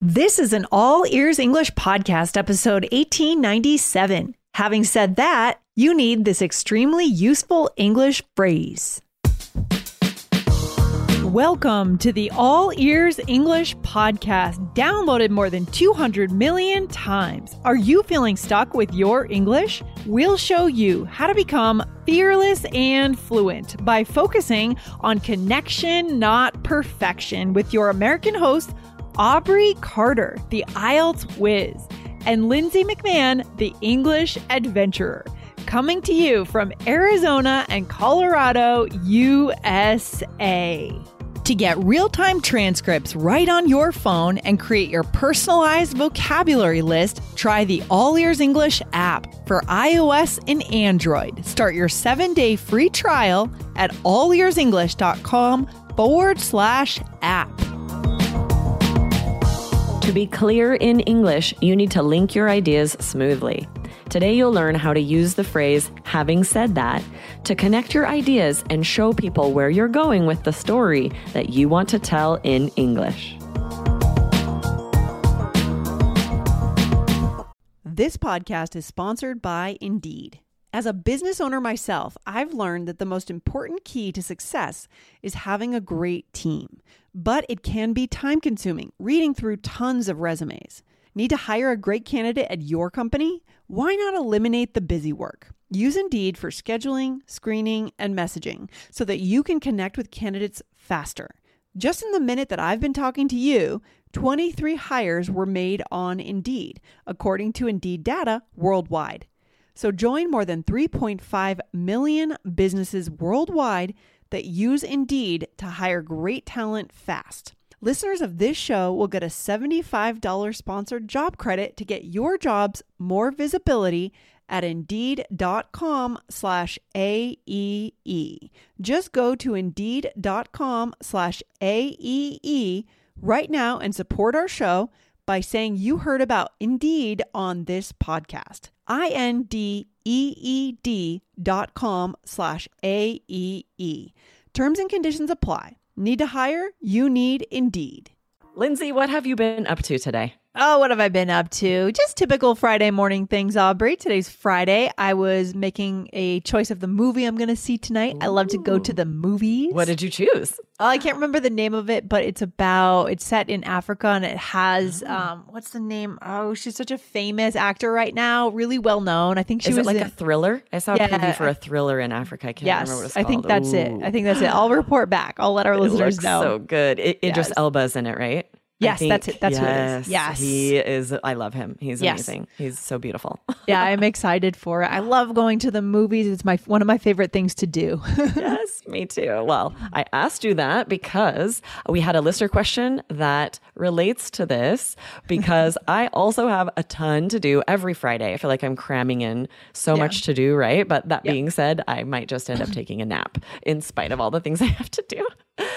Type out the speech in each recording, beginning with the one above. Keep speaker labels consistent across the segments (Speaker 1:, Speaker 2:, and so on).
Speaker 1: This is an All Ears English podcast, episode 1897. Having said that, you need this extremely useful English phrase. Welcome to the All Ears English podcast, downloaded more than 200 million times. Are you feeling stuck with your English? We'll show you how to become fearless and fluent by focusing on connection, not perfection, with your American host, Aubrey Carter, the IELTS whiz, and Lindsay McMahon, the English adventurer, coming to you from Arizona and Colorado, USA. To get real-time transcripts right on your phone and create your personalized vocabulary list, try the All Ears English app for iOS and Android. Start your 7-day free trial at allearsenglish.com/app.
Speaker 2: To be clear in English, you need to link your ideas smoothly. Today, you'll learn how to use the phrase, having said that, to connect your ideas and show people where you're going with the story that you want to tell in English.
Speaker 1: This podcast is sponsored by Indeed. As a business owner myself, I've learned that the most important key to success is having a great team. But it can be time-consuming, reading through tons of resumes. Need to hire a great candidate at your company? Why not eliminate the busy work? Use Indeed for scheduling, screening, and messaging so that you can connect with candidates faster. Just in the minute that I've been talking to you, 23 hires were made on Indeed, according to Indeed data worldwide. So join more than 3.5 million businesses worldwide that use Indeed to hire great talent fast. Listeners of this show will get a $75 sponsored job credit to get your jobs more visibility at Indeed.com/AEE. Just go to Indeed.com/AEE right now and support our show by saying you heard about Indeed on this podcast. Indeed.com/AEE. Terms and conditions apply. Need to hire? You need Indeed.
Speaker 2: Lindsay, what have you been up to today?
Speaker 1: Oh, what have I been up to? Just typical Friday morning things, Aubrey. Today's Friday. I was making a choice of the movie I'm going to see tonight. Ooh. I love to go to the movies.
Speaker 2: What did you choose?
Speaker 1: Oh, I can't remember the name of it, but it's set in Africa, and it has, what's the name? Oh, she's such a famous actor right now. Really well known. I think she was
Speaker 2: like a thriller? I saw a preview for a thriller in Africa. I can't remember what it's called.
Speaker 1: I think that's it. I think that's it. I'll report back. I'll let our listeners know.
Speaker 2: So good. Idris Elba's in it, right?
Speaker 1: Yes, that's it. That's who it is. Yes.
Speaker 2: He is. I love him. He's amazing. He's so beautiful.
Speaker 1: Yeah, I'm excited for it. I love going to the movies. It's one of my favorite things to do.
Speaker 2: Yes, me too. Well, I asked you that because we had a listener question that relates to this, because I also have a ton to do every Friday. I feel like I'm cramming in so much to do, right? But that being said, I might just end up taking a nap in spite of all the things I have to do.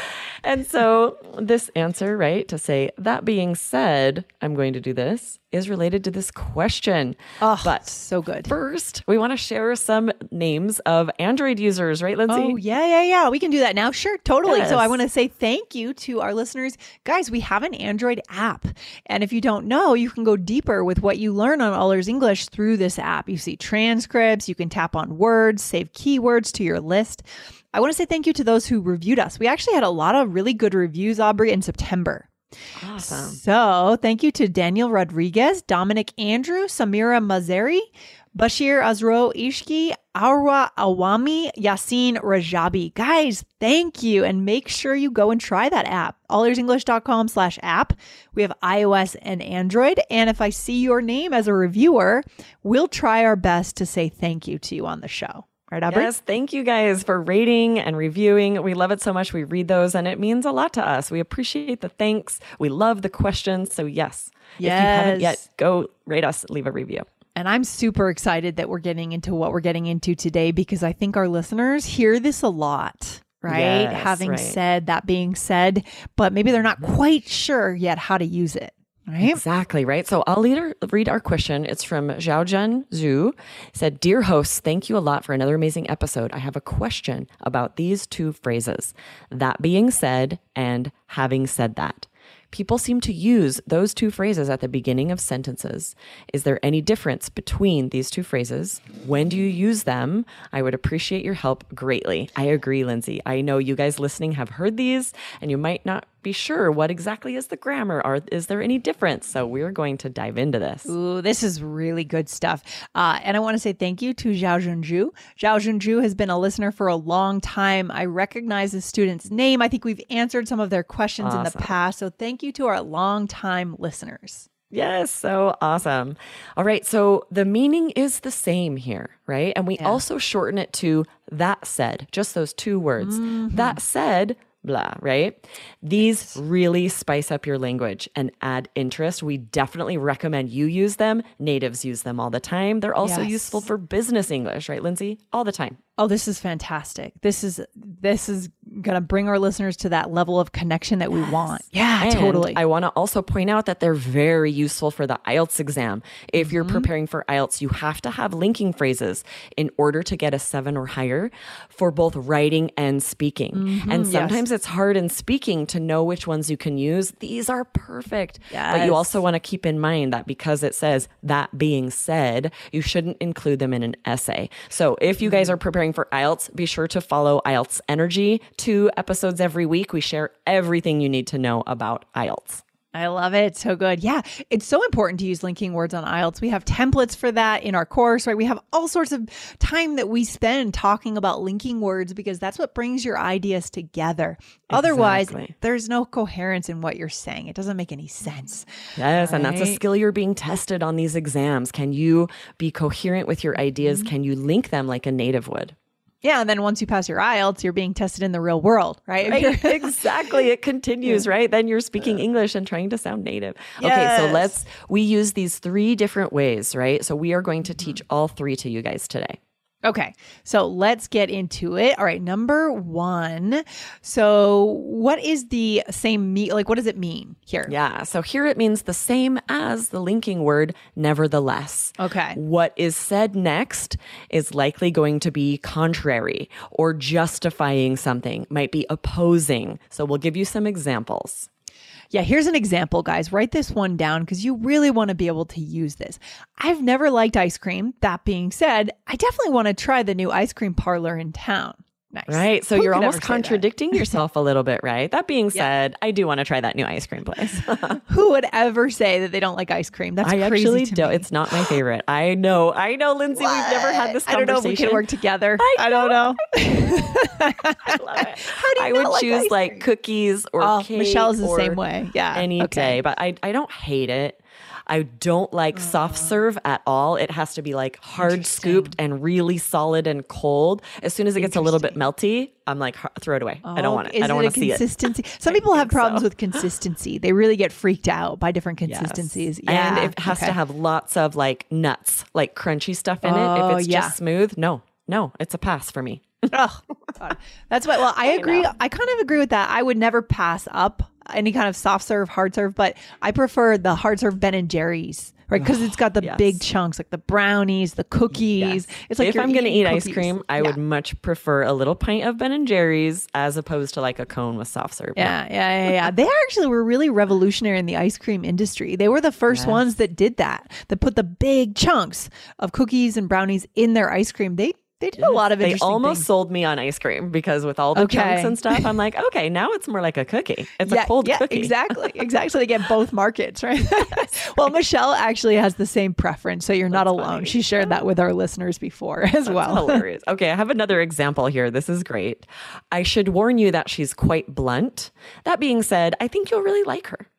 Speaker 2: And so this answer, right, to say, that being said, I'm going to do this, is related to this question.
Speaker 1: Oh, but so good.
Speaker 2: First, we want to share some names of Android users, right, Lindsay?
Speaker 1: Oh, yeah. We can do that now. Sure, totally. Yes. So I want to say thank you to our listeners. Guys, we have an Android app. And if you don't know, you can go deeper with what you learn on All Ears English through this app. You see transcripts, you can tap on words, save keywords to your list. I want to say thank you to those who reviewed us. We actually had a lot of really good reviews, Aubrey, in September.
Speaker 2: Awesome.
Speaker 1: So thank you to Daniel Rodriguez, Dominic Andrew, Samira Mazeri, Bashir Azro Ishki, Arwa Awami, Yasin Rajabi. Guys, thank you. And make sure you go and try that app. allearsenglish.com/app. We have iOS and Android. And if I see your name as a reviewer, we'll try our best to say thank you to you on the show. Right, Aubrey?
Speaker 2: Yes, thank you guys for rating and reviewing. We love it so much. We read those and it means a lot to us. We appreciate the thanks. We love the questions. So yes, if you haven't yet, go rate us, leave a review.
Speaker 1: And I'm super excited that we're getting into what we're getting into today, because I think our listeners hear this a lot, right?
Speaker 2: Yes,
Speaker 1: Having said, that being said, but maybe they're not quite sure yet how to use it. Right?
Speaker 2: Exactly, right? So I'll read our question. It's from Zhaojian Zhu. Said, "Dear hosts, thank you a lot for another amazing episode. I have a question about these two phrases, that being said and having said that. People seem to use those two phrases at the beginning of sentences. Is there any difference between these two phrases? When do you use them? I would appreciate your help greatly. I agree, Lindsay. I know you guys listening have heard these, and you might not be sure what exactly is the grammar, or is there any difference? So we're going to dive into this.
Speaker 1: Ooh, this is really good stuff. And I want to say thank you to Zhao Junju. Zhao Junju has been a listener for a long time. I recognize the student's name. I think we've answered some of their questions in the past. So thank you to our longtime listeners.
Speaker 2: Yes, so awesome. All right, so the meaning is the same here, right? And we also shorten it to that said, just those two words. That said, blah, right? These really spice up your language and add interest. We definitely recommend you use them. Natives use them all the time. They're also useful for business English, right, Lindsay? All the time.
Speaker 1: Oh, this is fantastic. This is going to bring our listeners to that level of connection that we want. Yeah,
Speaker 2: and
Speaker 1: totally.
Speaker 2: I want to also point out that they're very useful for the IELTS exam. If you're preparing for IELTS, you have to have linking phrases in order to get a 7 or higher for both writing and speaking. And sometimes it's hard in speaking to know which ones you can use. These are perfect. But you also want to keep in mind that because it says that being said, you shouldn't include them in an essay. So if you guys are preparing for IELTS, be sure to follow IELTS Energy. 2 episodes every week. We share everything you need to know about IELTS.
Speaker 1: I love it. So good. Yeah. It's so important to use linking words on IELTS. We have templates for that in our course, right? We have all sorts of time that we spend talking about linking words because that's what brings your ideas together. Otherwise, there's no coherence in what you're saying. It doesn't make any sense.
Speaker 2: Yes. Right? And that's a skill you're being tested on these exams. Can you be coherent with your ideas? Can you link them like a native would?
Speaker 1: Yeah. And then once you pass your IELTS, you're being tested in the real world, right?
Speaker 2: Exactly. It continues, right? Then you're speaking English and trying to sound native. Yes. Okay. So we use these 3 different ways, right? So we are going to teach all 3 to you guys today.
Speaker 1: Okay, so let's get into it. All right, number 1. So what is the same what does it mean here?
Speaker 2: Yeah, so here it means the same as the linking word, nevertheless.
Speaker 1: Okay.
Speaker 2: What is said next is likely going to be contrary or justifying something, might be opposing. So we'll give you some examples.
Speaker 1: Yeah, here's an example, guys. Write this one down because you really want to be able to use this. I've never liked ice cream. That being said, I definitely want to try the new ice cream parlor in town. Nice.
Speaker 2: Right. So you're almost contradicting yourself a little bit, right? That being said, I do want to try that new ice cream place.
Speaker 1: Who would ever say that they don't like ice cream? That's crazy. I actually don't.
Speaker 2: It's not my favorite. I know, Lindsay. What? We've never had this conversation.
Speaker 1: I don't know if we can work together. I don't know.
Speaker 2: I love it. How do you I would choose like cookies or cake.
Speaker 1: Michelle's the same way. Yeah.
Speaker 2: Any day. But I don't hate it. I don't like soft serve at all. It has to be like hard scooped and really solid and cold. As soon as it gets a little bit melty, I'm like, throw it away. I don't want it. I don't want to see it.
Speaker 1: Some people have problems with consistency. They really get freaked out by different consistencies.
Speaker 2: Yes. Yeah. And it has to have lots of like nuts, like crunchy stuff in it. If it's just smooth, no, it's a pass for me.
Speaker 1: Oh, God. That's why. Well, I agree. I kind of agree with that. I would never pass up any kind of soft serve, hard serve, but I prefer the hard serve Ben and Jerry's, right? Because it's got the big chunks, like the brownies, the cookies. It's like
Speaker 2: if I'm going to eat ice cream, I would much prefer a little pint of Ben and Jerry's as opposed to like a cone with soft serve.
Speaker 1: Yeah. They actually were really revolutionary in the ice cream industry. They were the first ones that did that put the big chunks of cookies and brownies in their ice cream. They did a lot of interesting
Speaker 2: They almost
Speaker 1: things.
Speaker 2: sold me on ice cream because with all the chunks and stuff, I'm like, okay, now it's more like a cookie. It's a cold cookie.
Speaker 1: Exactly. So they get both markets, right? Well, Michelle actually has the same preference, so you're not alone. Funny. She shared that with our listeners before as well.
Speaker 2: Hilarious. Okay, I have another example here. This is great. I should warn you that she's quite blunt. That being said, I think you'll really like her.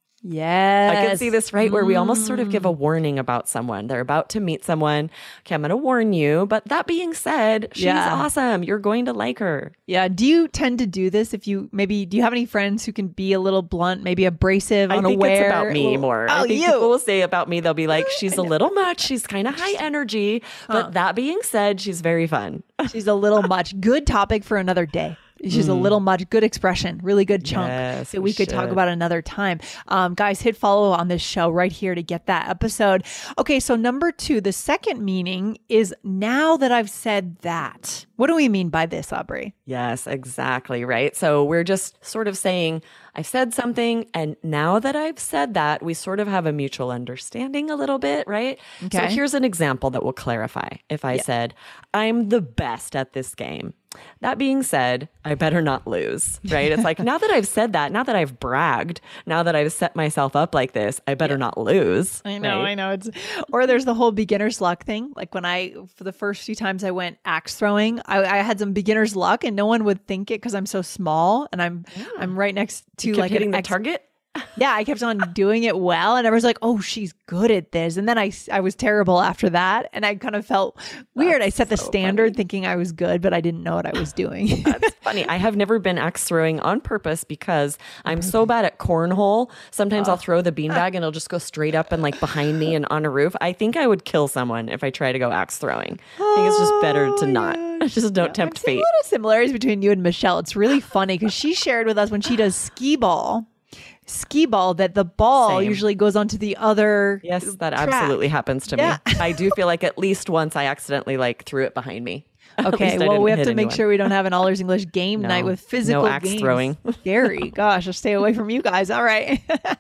Speaker 1: Yes.
Speaker 2: I can see this, right? Where we almost sort of give a warning about someone. They're about to meet someone. Okay, I'm going to warn you. But that being said, she's awesome. You're going to like her.
Speaker 1: Yeah. Do you tend to do this do you have any friends who can be a little blunt, maybe abrasive, unaware?
Speaker 2: I think it's about me more. I think people will say about me, they'll be like, she's a little much. She's kind of high energy. But that being said, she's very fun.
Speaker 1: She's a little much. Good topic for another day. She's a little much. Good expression. Really good chunk that we could talk about another time. Guys, hit follow on this show right here to get that episode. Okay, so number 2, the second meaning is now that I've said that. What do we mean by this, Aubrey?
Speaker 2: Yes, exactly, right? So we're just sort of saying, I said something, and now that I've said that, we sort of have a mutual understanding a little bit, right? So
Speaker 1: Okay.
Speaker 2: here's an example that will clarify. If I said, I'm the best at this game. That being said, I better not lose, right? It's like, now that I've said that, now that I've bragged, now that I've set myself up like this, I better not lose.
Speaker 1: I know,
Speaker 2: right?
Speaker 1: I know. Or there's the whole beginner's luck thing. Like for the first few times I went axe throwing, I had some beginner's luck and no one would think it because I'm so small and I'm right next to
Speaker 2: You kept
Speaker 1: like
Speaker 2: hitting
Speaker 1: an
Speaker 2: the target.
Speaker 1: Yeah, I kept on doing it well, and everyone's like, "Oh, she's good at this." And then I was terrible after that, and I kind of felt weird. I set the standard thinking I was good, but I didn't know what I was doing.
Speaker 2: That's funny. I have never been axe throwing on purpose because I'm so bad at cornhole. Sometimes I'll throw the beanbag and it'll just go straight up and like behind me and on a roof. I think I would kill someone if I try to go axe throwing. I think it's just better to not. Just don't tempt
Speaker 1: I've seen
Speaker 2: fate.
Speaker 1: a lot of similarities between you and Michelle. It's really funny because she shared with us when she does skee ball that the ball
Speaker 2: Same.
Speaker 1: usually goes onto the other
Speaker 2: Yes, that
Speaker 1: track.
Speaker 2: absolutely happens to
Speaker 1: Yeah.
Speaker 2: me. I do feel like at least once I accidentally like threw it behind me. At
Speaker 1: Okay,
Speaker 2: least I
Speaker 1: well, we
Speaker 2: didn't
Speaker 1: have
Speaker 2: hit
Speaker 1: to make
Speaker 2: anyone.
Speaker 1: sure we don't have an All Ears English game
Speaker 2: No.
Speaker 1: night with physical
Speaker 2: No axe
Speaker 1: games.
Speaker 2: throwing.
Speaker 1: Scary. Gosh, I'll stay away from you guys. All right.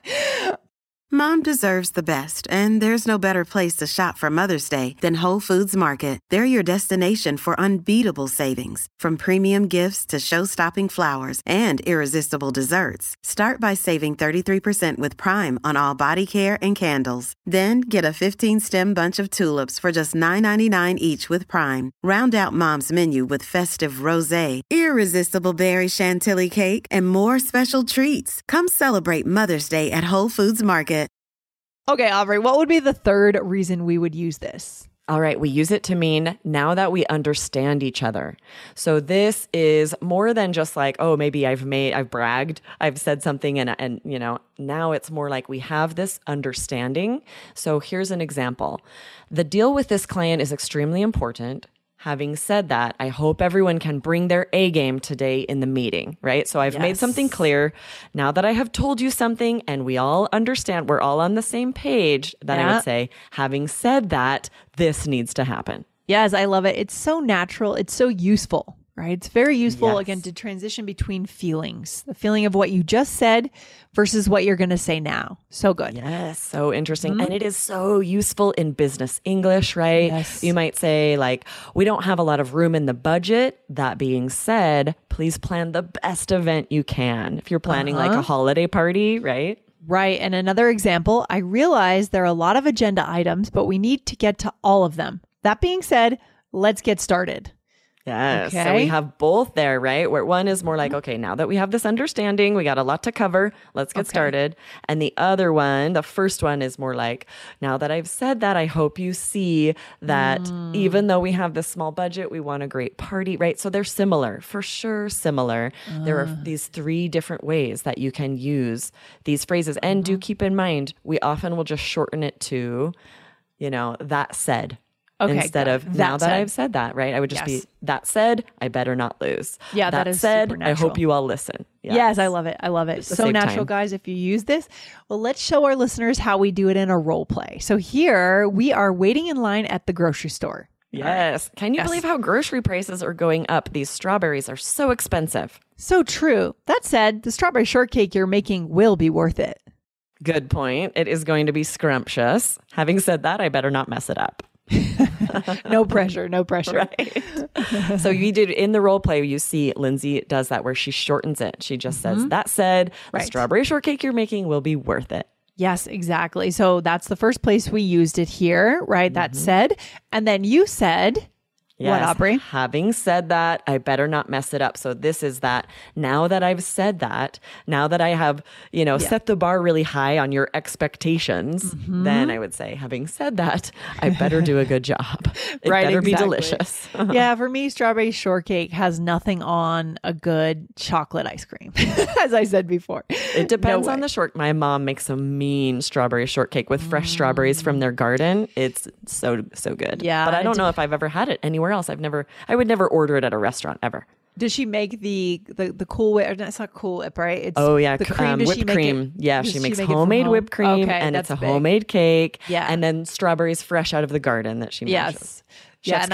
Speaker 3: Mom deserves the best, and there's no better place to shop for Mother's Day than Whole Foods Market. They're your destination for unbeatable savings, from premium gifts to show-stopping flowers and irresistible desserts. Start by saving 33% with Prime on all body care and candles. Then get a 15-stem bunch of tulips for just $9.99 each with Prime. Round out Mom's menu with festive rosé, irresistible berry chantilly cake, and more special treats. Come celebrate Mother's Day at Whole Foods Market.
Speaker 1: Okay, Aubrey, what would be the third reason we would use this?
Speaker 2: All right, we use it to mean now that we understand each other. So this is more than just like, oh, maybe I've bragged, I've said something and you know, now it's more like we have this understanding. So here's an example. The deal with this client is extremely important. Having said that, I hope everyone can bring their A game today in the meeting, right? So I've made something clear. Now that I have told you something and we all understand, we're all on the same page, then I would say, having said that, this needs to happen.
Speaker 1: Yes, I love it. It's so natural. It's so useful, right? It's very useful,
Speaker 2: Yes.
Speaker 1: again, to transition between feelings. The feeling of what you just said versus what you're going to say now. So good.
Speaker 2: Yes, so interesting. And it is so useful in business English, right?
Speaker 1: Yes.
Speaker 2: You might say, like, we don't have a lot of room in the budget. That being said, please plan the best event you can. If you're planning like a holiday party, right?
Speaker 1: Right. And another example, I realize there are a lot of agenda items, but we need to get to all of them. That being said, let's get started.
Speaker 2: Yes. So
Speaker 1: Okay.
Speaker 2: we have both there, right? Where one is more like, okay, now that we have this understanding, we got a lot to cover. Let's get started. And the other one, the first one is more like, now that I've said that, I hope you see that even though we have this small budget, we want a great party, right? So they're similar, for sure similar. There are these three different ways that you can use these phrases. And do keep in mind, we often will just shorten it to, you know, that said.
Speaker 1: Okay,
Speaker 2: Instead
Speaker 1: got
Speaker 2: of
Speaker 1: it.
Speaker 2: now
Speaker 1: That
Speaker 2: that
Speaker 1: said.
Speaker 2: I've said that, right? I would just
Speaker 1: Yes.
Speaker 2: be, that said, I better not lose.
Speaker 1: Yeah, that is
Speaker 2: said,
Speaker 1: super
Speaker 2: I hope
Speaker 1: natural.
Speaker 2: you all listen.
Speaker 1: Yes, I love it. I love it.
Speaker 2: Just to
Speaker 1: So
Speaker 2: save
Speaker 1: natural,
Speaker 2: time.
Speaker 1: guys, if you use this. Well, let's show our listeners how we do it in a role play. So here we are waiting in line at the grocery store.
Speaker 2: Yes. Can you believe how grocery prices are going up? These strawberries are so expensive.
Speaker 1: So true. That said, the strawberry shortcake you're making will be worth it.
Speaker 2: Good point. It is going to be scrumptious. Having said that, I better not mess it up.
Speaker 1: No pressure. No pressure.
Speaker 2: Right. So you did in the role play, you see Lindsay does that where she shortens it. She just says, that said, the
Speaker 1: Right.
Speaker 2: strawberry shortcake you're making will be worth it.
Speaker 1: Yes, exactly. So that's the first place we used it here, right? That said. And then you said, what, Aubrey?
Speaker 2: Having said that, I better not mess it up. So this is that. Now that I've said that, now that I have, you know, set the bar really high on your expectations, then I would say, having said that, I better do a good job. It
Speaker 1: Right,
Speaker 2: better be
Speaker 1: exactly.
Speaker 2: delicious.
Speaker 1: Yeah, for me, strawberry shortcake has nothing on a good chocolate ice cream, as I said before.
Speaker 2: It depends
Speaker 1: No
Speaker 2: on
Speaker 1: way.
Speaker 2: the short. My mom makes a mean strawberry shortcake with fresh strawberries from their garden. It's so good.
Speaker 1: Yeah,
Speaker 2: But I
Speaker 1: it
Speaker 2: don't know if I've ever had it anywhere else. I would never order it at a restaurant ever.
Speaker 1: Does she make the Cool Whip? It's not Cool Whip, right? It's
Speaker 2: Oh yeah,
Speaker 1: the cream. Does she
Speaker 2: whipped
Speaker 1: make
Speaker 2: cream.
Speaker 1: It,
Speaker 2: Yeah,
Speaker 1: does
Speaker 2: she makes
Speaker 1: make it from
Speaker 2: homemade
Speaker 1: home?
Speaker 2: whipped cream,
Speaker 1: Okay,
Speaker 2: and it's
Speaker 1: that's
Speaker 2: a
Speaker 1: big.
Speaker 2: homemade cake.
Speaker 1: Yeah.
Speaker 2: and then strawberries fresh out of the garden that she mashes.
Speaker 1: Yes. Yeah,
Speaker 2: Chef's
Speaker 1: and
Speaker 2: kiss.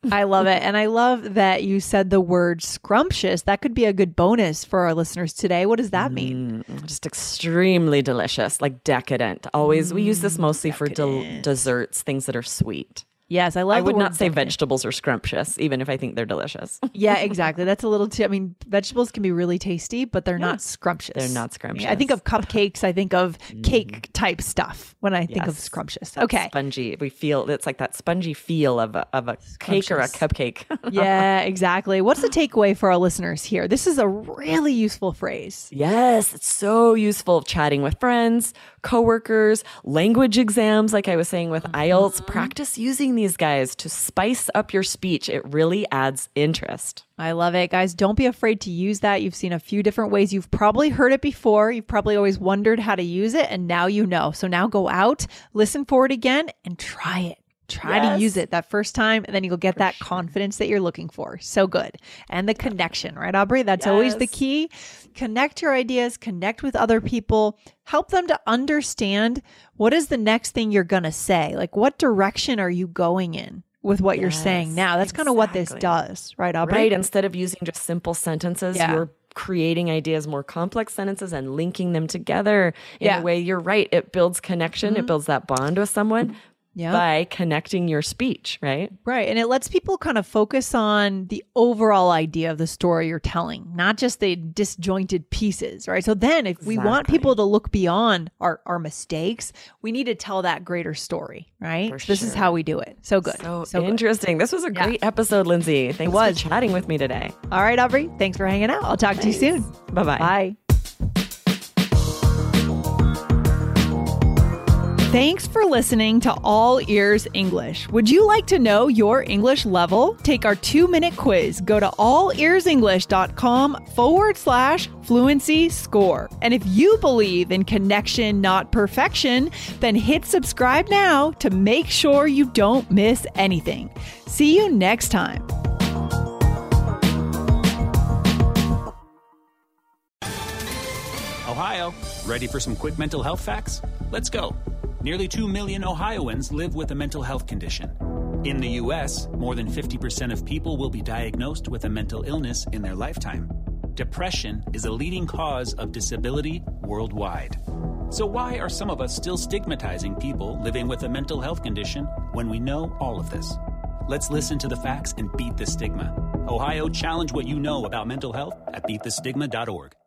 Speaker 1: I love it. And I love that you said the word scrumptious. That could be a good bonus for our listeners today. What does that mean?
Speaker 2: Just extremely delicious, like decadent. Always, we use this mostly for desserts, things that are sweet.
Speaker 1: Yes, I love
Speaker 2: I would not say vegetables are scrumptious, even if I think they're delicious.
Speaker 1: Yeah, exactly. That's a little too, I mean, vegetables can be really tasty, but they're not scrumptious.
Speaker 2: They're not scrumptious.
Speaker 1: I think of cupcakes. I think of cake type stuff when I think of scrumptious. Okay.
Speaker 2: Spongy. We feel, it's like that spongy feel of a cake or a cupcake.
Speaker 1: Yeah, exactly. What's the takeaway for our listeners here? This is a really useful phrase.
Speaker 2: Yes, it's so useful chatting with friends, coworkers, language exams, like I was saying with IELTS. Practice using these guys to spice up your speech. It really adds interest.
Speaker 1: I love it. Guys, don't be afraid to use that. You've seen a few different ways. You've probably heard it before. You've probably always wondered how to use it, and now you know. So now go out, listen for it again, and try it. Try to use it that first time, and then you'll get that confidence that you're looking for. So good. And the connection, right, Aubrey? That's always the key. Connect your ideas, connect with other people, help them to understand what is the next thing you're going to say. Like, what direction are you going in with what you're saying now? That's kind of what this does, right, Aubrey?
Speaker 2: Right. Instead of using just simple sentences, you're creating ideas, more complex sentences, and linking them together in a way. You're right. It builds connection. It builds that bond with someone. By connecting your speech, right?
Speaker 1: Right. And it lets people kind of focus on the overall idea of the story you're telling, not just the disjointed pieces, right? So then if we want people to look beyond our mistakes, we need to tell that greater story, right? This is how we do it. So good.
Speaker 2: So interesting. This was a great episode, Lindsay. Thanks for chatting with me today.
Speaker 1: All right, Aubrey. Thanks for hanging out. I'll talk to you soon.
Speaker 2: Bye-bye.
Speaker 1: Bye. Thanks for listening to All Ears English. Would you like to know your English level? Take our 2-minute quiz. Go to allearsenglish.com/fluency score. And if you believe in connection, not perfection, then hit subscribe now to make sure you don't miss anything. See you next time.
Speaker 4: Ohio, ready for some quick mental health facts? Let's go. Nearly 2 million Ohioans live with a mental health condition. In the U.S., more than 50% of people will be diagnosed with a mental illness in their lifetime. Depression is a leading cause of disability worldwide. So why are some of us still stigmatizing people living with a mental health condition when we know all of this? Let's listen to the facts and beat the stigma. Ohio, challenge what you know about mental health at beatthestigma.org.